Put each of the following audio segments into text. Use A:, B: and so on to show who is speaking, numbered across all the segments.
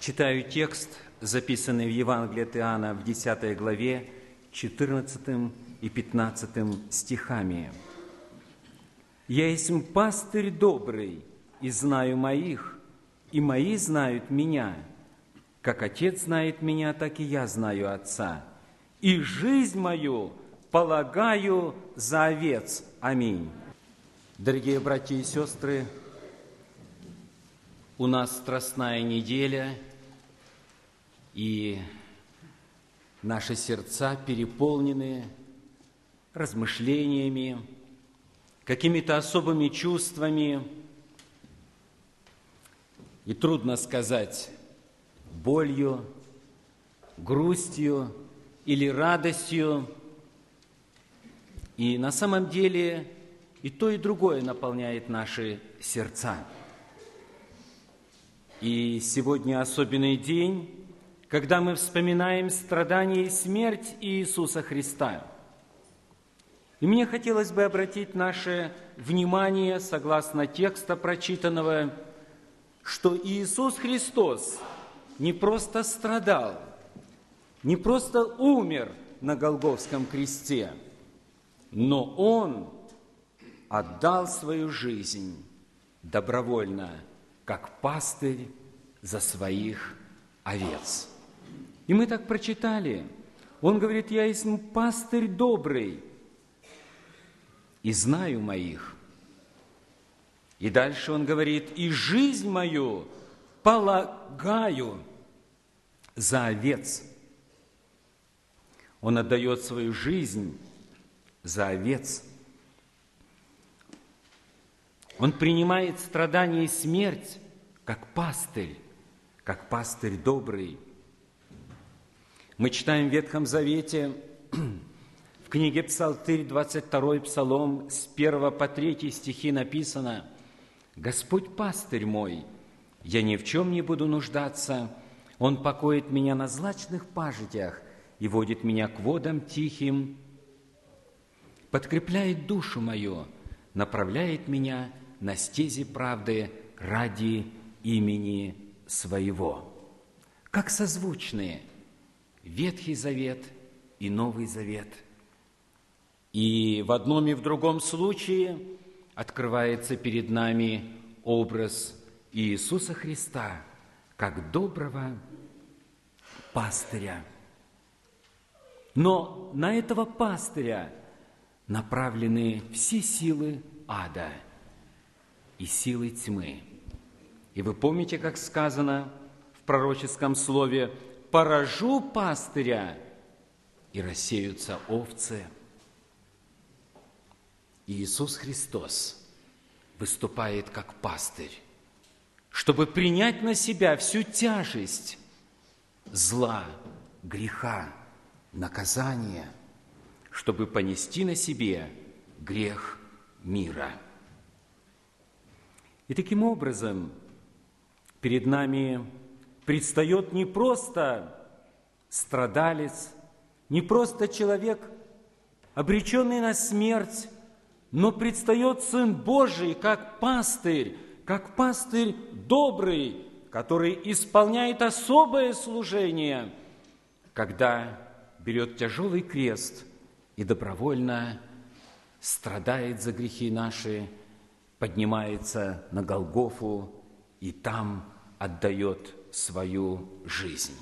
A: Читаю текст, записанный в Евангелии от Иоанна в 10 главе, 14 и 15 стихами. «Я есть пастырь добрый, и знаю моих, и мои знают меня. Как Отец знает меня, так и я знаю Отца. И жизнь мою полагаю за овец». Аминь. Дорогие братья и сестры, у нас страстная неделя, и наши сердца переполнены размышлениями, какими-то особыми чувствами, и трудно сказать, болью, грустью или радостью. И на самом деле и то, и другое наполняет наши сердца. И сегодня особенный день, когда мы вспоминаем страдания и смерть Иисуса Христа. И мне хотелось бы обратить наше внимание, согласно текста прочитанного, что Иисус Христос не просто страдал, не просто умер на Голгофском кресте, но Он отдал свою жизнь добровольно, как пастырь за своих овец. И мы так прочитали. Он говорит: «Я есть пастырь добрый, и знаю моих». И дальше он говорит: «И жизнь мою полагаю за овец». Он отдает свою жизнь за овец. Он принимает страдания и смерть как пастырь добрый. Мы читаем в Ветхом Завете, в книге Псалтырь, 22 Псалом, с 1 по 3 стихи написано: «Господь пастырь мой, я ни в чем не буду нуждаться, Он покоит меня на злачных пажитях и водит меня к водам тихим, подкрепляет душу мою, направляет меня на стези правды ради имени Своего». Как созвучные Ветхий Завет и Новый Завет. И в одном и в другом случае открывается перед нами образ Иисуса Христа как доброго пастыря. Но на этого пастыря направлены все силы ада и силы тьмы. И вы помните, как сказано в пророческом слове: «Поражу пастыря, и рассеются овцы». Иисус Христос выступает как пастырь, чтобы принять на себя всю тяжесть зла, греха, наказания, чтобы понести на себе грех мира. И таким образом перед нами предстает не просто страдалец, не просто человек, обреченный на смерть, но предстает Сын Божий как пастырь добрый, который исполняет особое служение, когда берет тяжелый крест и добровольно страдает за грехи наши, поднимается на Голгофу и там отдает свою жизнь.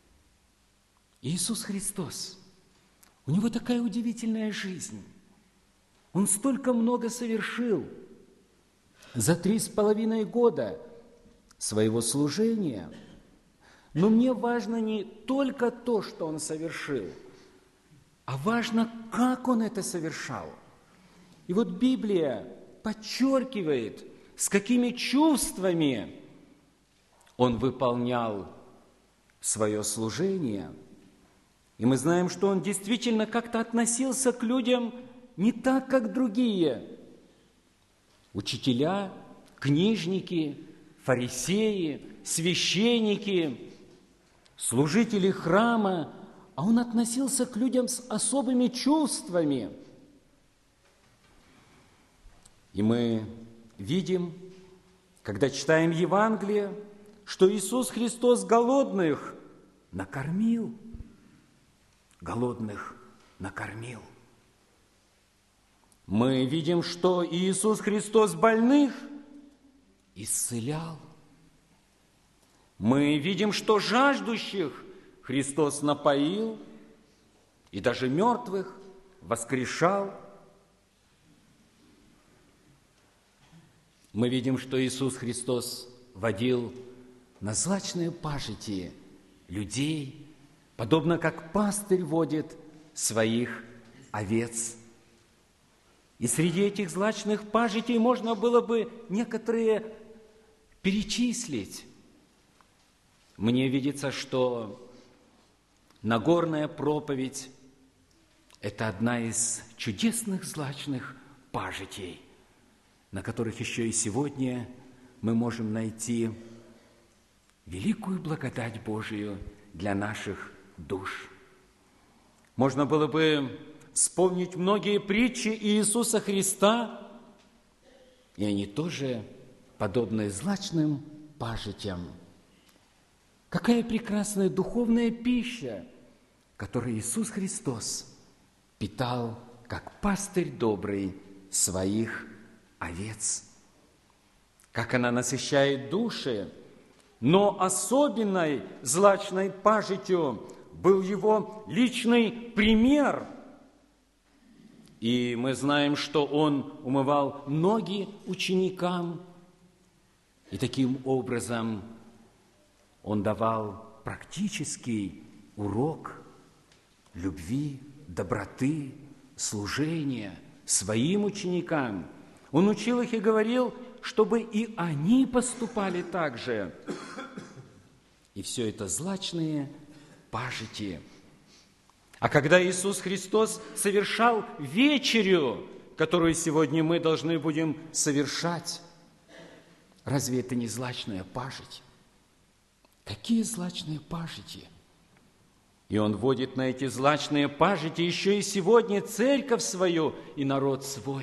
A: Иисус Христос, у Него такая удивительная жизнь. Он столько много совершил за 3,5 года своего служения. Но мне важно не только то, что Он совершил, а важно, как Он это совершал. И вот Библия подчеркивает, с какими чувствами Он выполнял свое служение. И мы знаем, что Он действительно как-то относился к людям не так, как другие. Учителя, книжники, фарисеи, священники, служители храма, а Он относился к людям с особыми чувствами. И мы видим, когда читаем Евангелие, что Иисус Христос голодных накормил. Голодных накормил. Мы видим, что Иисус Христос больных исцелял. Мы видим, что жаждущих Христос напоил, и даже мертвых воскрешал. Мы видим, что Иисус Христос водил на злачные пажити людей, подобно как пастырь водит своих овец. И среди этих злачных пажитей можно было бы некоторые перечислить. Мне видится, что Нагорная проповедь – это одна из чудесных злачных пажитей, на которых еще и сегодня мы можем найти великую благодать Божию для наших душ. Можно было бы вспомнить многие притчи Иисуса Христа, и они тоже подобны злачным пажитям. Какая прекрасная духовная пища, которой Иисус Христос питал, как пастырь добрый, своих овец. Как она насыщает души, но особенной злачной пажитью был его личный пример. И мы знаем, что он умывал ноги ученикам, и таким образом он давал практический урок любви, доброты, служения своим ученикам. Он учил их и говорил, чтобы и они поступали так же. И все это злачные пажити. А когда Иисус Христос совершал вечерю, которую сегодня мы должны будем совершать, разве это не злачная пажить? Какие злачные пажити? И Он водит на эти злачные пажити еще и сегодня церковь свою и народ свой.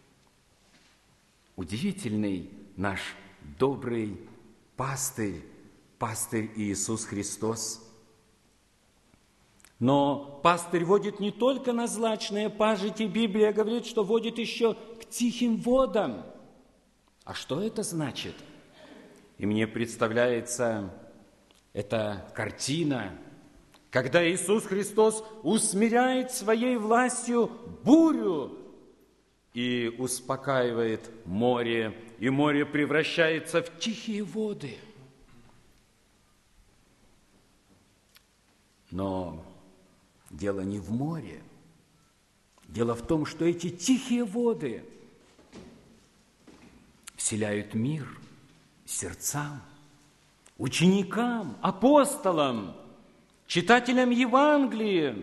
A: Удивительный наш добрый пастырь, пастырь Иисус Христос. Но пастырь водит не только на злачные пажити, Библия говорит, что водит еще к тихим водам. А что это значит? И мне представляется эта картина, когда Иисус Христос усмиряет своей властью бурю и успокаивает море, и море превращается в тихие воды. Но дело не в море. Дело в том, что эти тихие воды вселяют мир сердцам, ученикам, апостолам, читателям Евангелия.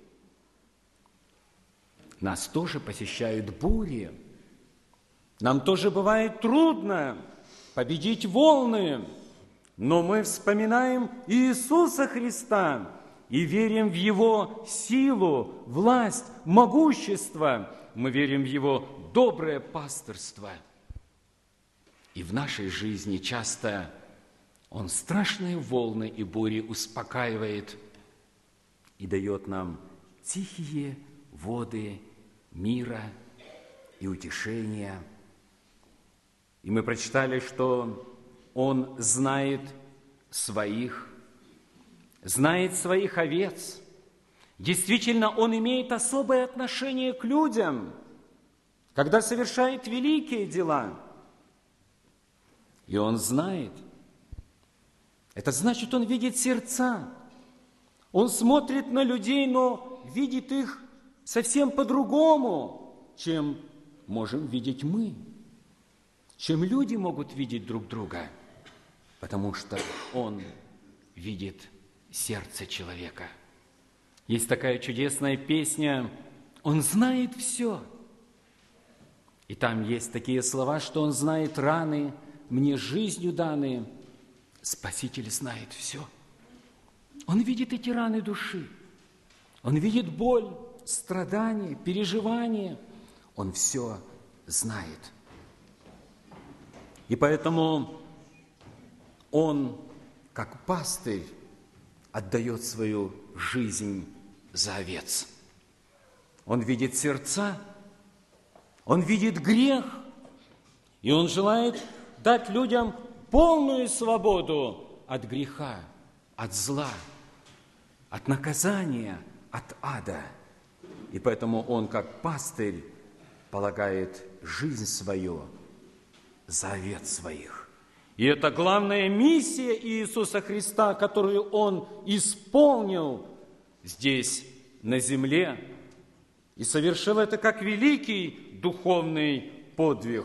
A: Нас тоже посещают бури. Нам тоже бывает трудно победить волны, но мы вспоминаем Иисуса Христа и верим в Его силу, власть, могущество. Мы верим в Его доброе пастырство. И в нашей жизни часто Он страшные волны и бури успокаивает и дает нам тихие воды мира и утешения. И мы прочитали, что Он знает своих овец. Действительно, Он имеет особое отношение к людям, когда совершает великие дела. И Он знает. Это значит, Он видит сердца. Он смотрит на людей, но видит их совсем по-другому, чем можем видеть мы, чем люди могут видеть друг друга, потому что Он видит сердце человека. Есть такая чудесная песня «Он знает все». И там есть такие слова, что Он знает раны, мне жизнью данные. Спаситель знает все. Он видит эти раны души. Он видит боль, страдания, переживания. Он все знает. И поэтому Он как пастырь отдает свою жизнь за овец. Он видит сердца, он видит грех, и он желает дать людям полную свободу от греха, от зла, от наказания, от ада. И поэтому он, как пастырь, полагает жизнь свою за овец своих. И это главная миссия Иисуса Христа, которую Он исполнил здесь, на земле, и совершил это как великий духовный подвиг.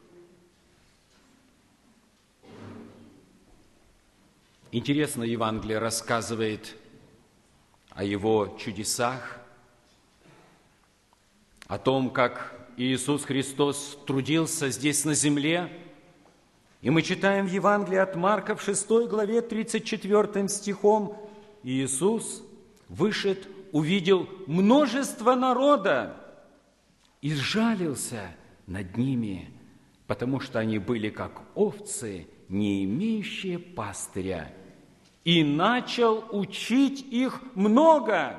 A: Интересно, Евангелие рассказывает о Его чудесах, о том, как Иисус Христос трудился здесь на земле. И мы читаем в Евангелии от Марка в 6 главе 34 стихом: Иисус вышед, увидел множество народа и сжалился над ними, потому что они были как овцы, не имеющие пастыря, и начал учить их много.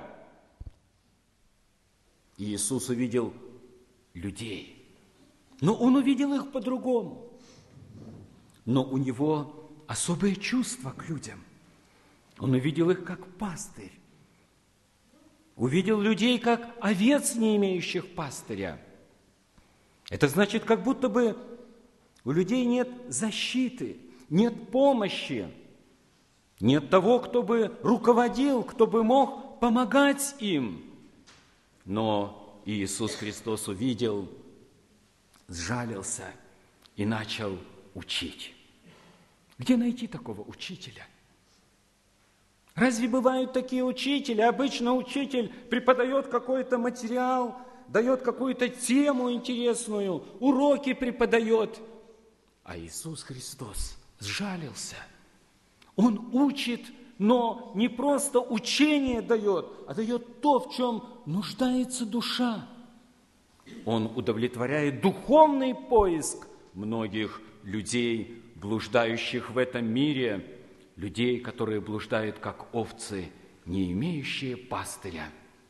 A: Иисус увидел людей, но Он увидел их по-другому. Но у Него особое чувство к людям. Он увидел их как пастырь. Увидел людей как овец, не имеющих пастыря. Это значит, как будто бы у людей нет защиты, нет помощи, нет того, кто бы руководил, кто бы мог помогать им. Но Иисус Христос увидел, сжалился и начал учить. Где найти такого учителя? Разве бывают такие учители? Обычно учитель преподает какой-то материал, дает какую-то тему интересную, уроки преподает. А Иисус Христос сжалился. Он учит, но не просто учение дает, а дает то, в чем нуждается душа. Он удовлетворяет духовный поиск многих людей, блуждающих в этом мире, людей, которые блуждают как овцы, не имеющие пастыря.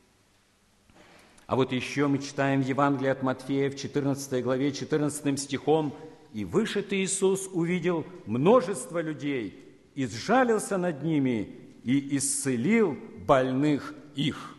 A: А вот еще мы читаем в Евангелии от Матфея в 14 главе 14 стихом: «И вышед Иисус увидел множество людей, и сжалился над ними, и исцелил больных их».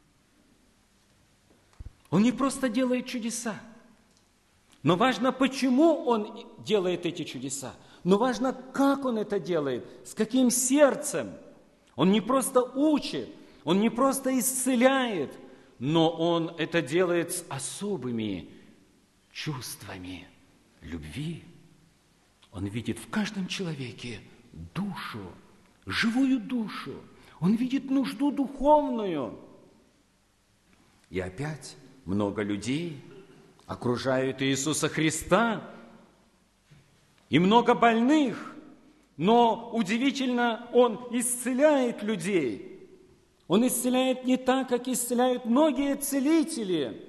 A: Он не просто делает чудеса, но важно, почему Он делает эти чудеса. Но важно, как Он это делает, с каким сердцем. Он не просто учит, Он не просто исцеляет, но Он это делает с особыми чувствами любви. Он видит в каждом человеке душу, живую душу. Он видит нужду духовную. И опять много людей окружают Иисуса Христа, и много больных, но удивительно, Он исцеляет людей. Он исцеляет не так, как исцеляют многие целители,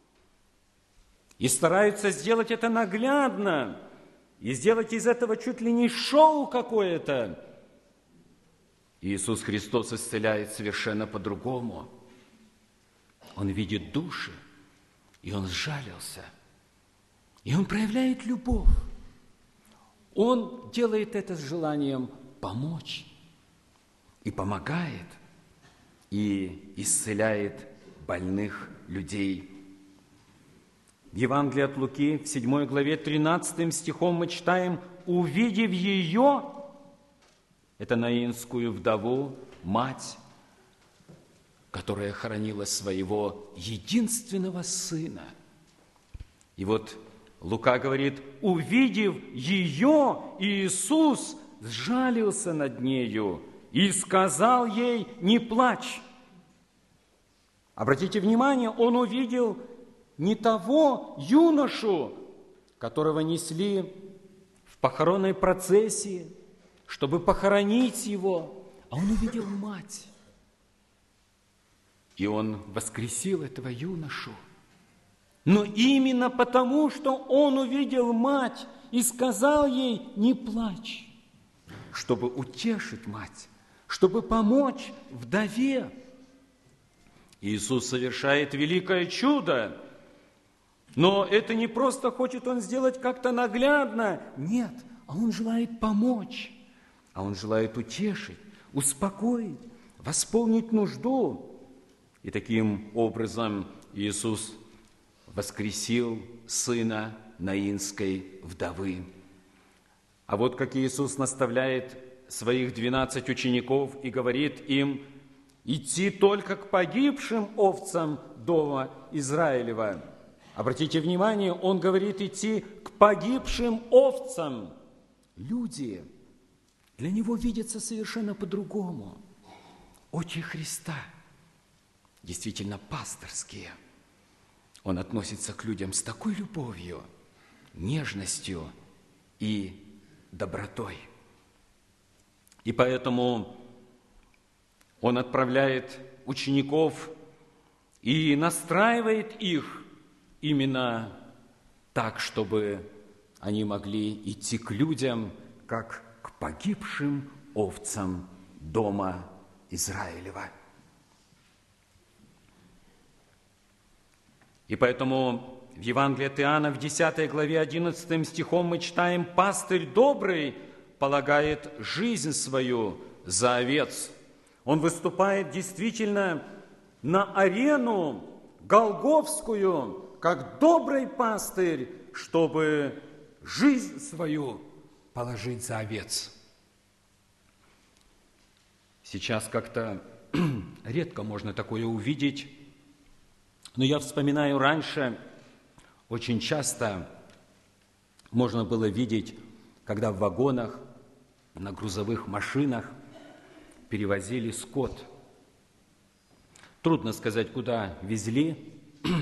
A: и стараются сделать это наглядно, и сделать из этого чуть ли не шоу какое-то. Иисус Христос исцеляет совершенно по-другому. Он видит души, и Он сжалился, и Он проявляет любовь. Он делает это с желанием помочь, и помогает, и исцеляет больных людей. В Евангелии от Луки, в 7 главе 13 стихом мы читаем: «Увидев ее», это наинскую вдову, мать, которая хоронила своего единственного сына. И вот Лука говорит: увидев ее, Иисус сжалился над нею и сказал ей: не плачь. Обратите внимание, он увидел не того юношу, которого несли в похоронной процессии, чтобы похоронить его, а он увидел мать. И он воскресил этого юношу. Но именно потому, что он увидел мать и сказал ей: не плачь, чтобы утешить мать, чтобы помочь вдове. Иисус совершает великое чудо, но это не просто хочет Он сделать как-то наглядно. Нет, а Он желает помочь, а Он желает утешить, успокоить, восполнить нужду. И таким образом Иисус воскресил сына наинской вдовы. А вот как Иисус наставляет своих 12 учеников и говорит им идти только к погибшим овцам дома Израилева. Обратите внимание, Он говорит идти к погибшим овцам. Люди для Него видятся совершенно по-другому. Очи Христа действительно пасторские. Он относится к людям с такой любовью, нежностью и добротой. И поэтому Он отправляет учеников и настраивает их именно так, чтобы они могли идти к людям, как к погибшим овцам дома Израилева. И поэтому в Евангелии от Иоанна в 10 главе 11 стихом мы читаем: «Пастырь добрый полагает жизнь свою за овец». Он выступает действительно на арену голгофскую, как добрый пастырь, чтобы жизнь свою положить за овец. Сейчас как-то редко можно такое увидеть, но я вспоминаю, раньше очень часто можно было видеть, когда в вагонах, на грузовых машинах перевозили скот. Трудно сказать, куда везли,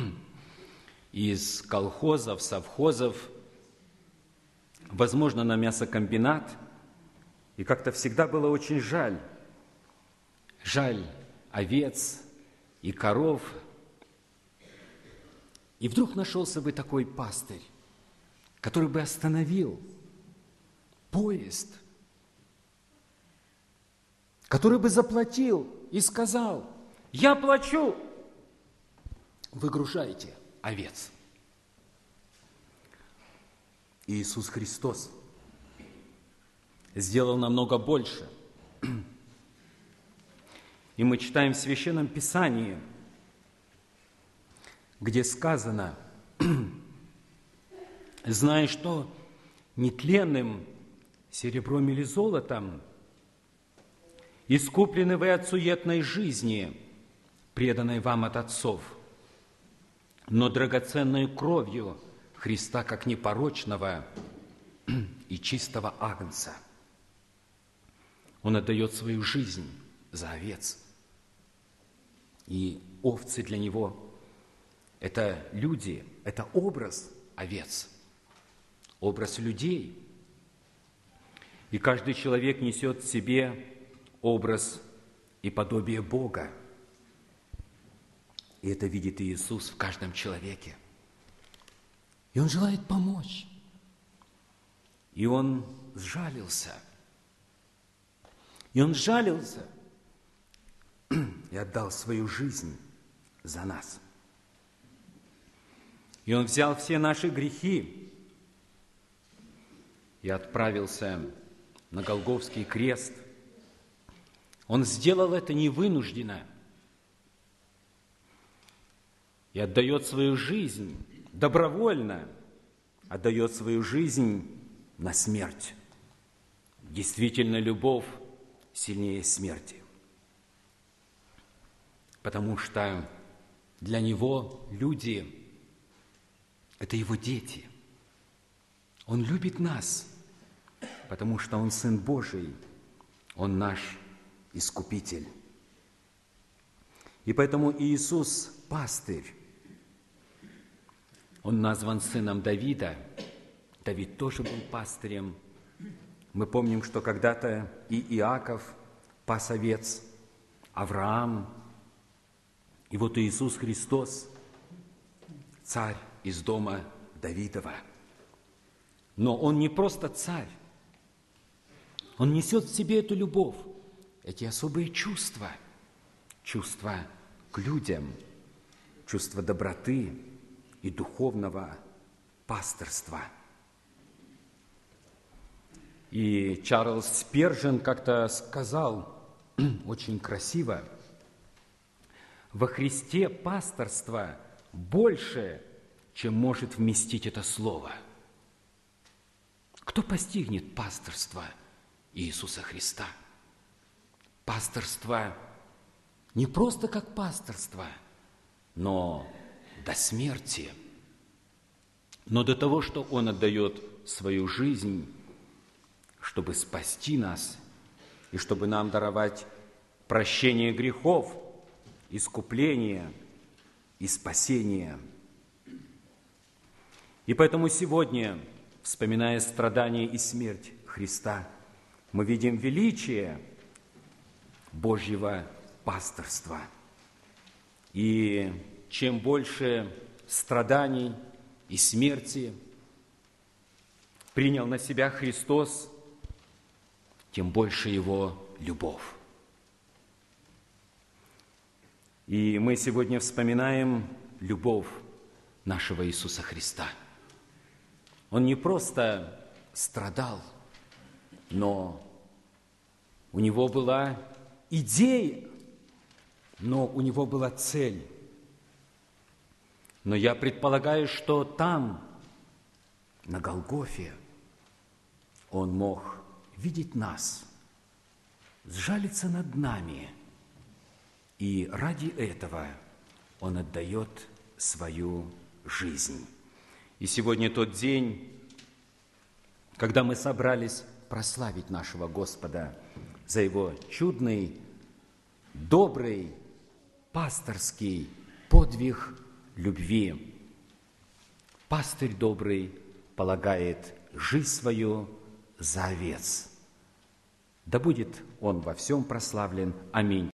A: из колхозов, совхозов, возможно, на мясокомбинат. И как-то всегда было очень жаль овец и коров. И вдруг нашелся бы такой пастырь, который бы остановил поезд, который бы заплатил и сказал: «Я плачу, выгружайте овец». Иисус Христос сделал намного больше. И мы читаем в Священном Писании, где сказано: «Зная, что нетленным серебром или золотом искуплены вы от суетной жизни, преданной вам от отцов, но драгоценной кровью Христа, как непорочного и чистого агнца». Он отдает свою жизнь за овец. И овцы для Него – это люди, это образ овец, образ людей. И каждый человек несет в себе образ и подобие Бога. И это видит Иисус в каждом человеке. И Он желает помочь. И Он сжалился. И Он сжалился и отдал свою жизнь за нас. И Он взял все наши грехи и отправился на Голгофский крест. Он сделал это невынужденно и отдает свою жизнь добровольно, отдает свою жизнь на смерть. Действительно, любовь сильнее смерти. Потому что для Него люди – это Его дети. Он любит нас, потому что Он Сын Божий, Он наш Искупитель. И поэтому Иисус – пастырь. Он назван сыном Давида. Давид тоже был пастырем. Мы помним, что когда-то и Иаков пас овец, Авраам. И вот Иисус Христос – царь из дома Давидова. Но Он не просто царь, Он несет в себе эту любовь, эти особые чувства, чувства к людям, чувство доброты и духовного пасторства. И Чарльз Спержен как-то сказал очень красиво: «Во Христе пасторство больше, чем может вместить это слово». Кто постигнет пасторство Иисуса Христа? Пасторство не просто как пасторство, но до смерти, но до того, что Он отдает свою жизнь, чтобы спасти нас и чтобы нам даровать прощение грехов, искупление и спасение. И поэтому сегодня, вспоминая страдания и смерть Христа, мы видим величие Божьего пасторства. И чем больше страданий и смерти принял на себя Христос, тем больше Его любовь. И мы сегодня вспоминаем любовь нашего Иисуса Христа. Он не просто страдал, но у Него была идея, но у Него была цель. Но я предполагаю, что там, на Голгофе, Он мог видеть нас, сжалиться над нами, и ради этого Он отдает свою жизнь. И сегодня тот день, когда мы собрались прославить нашего Господа за Его чудный, добрый, пасторский подвиг любви. Пастырь добрый полагает жизнь свою за овец. Да будет Он во всем прославлен. Аминь.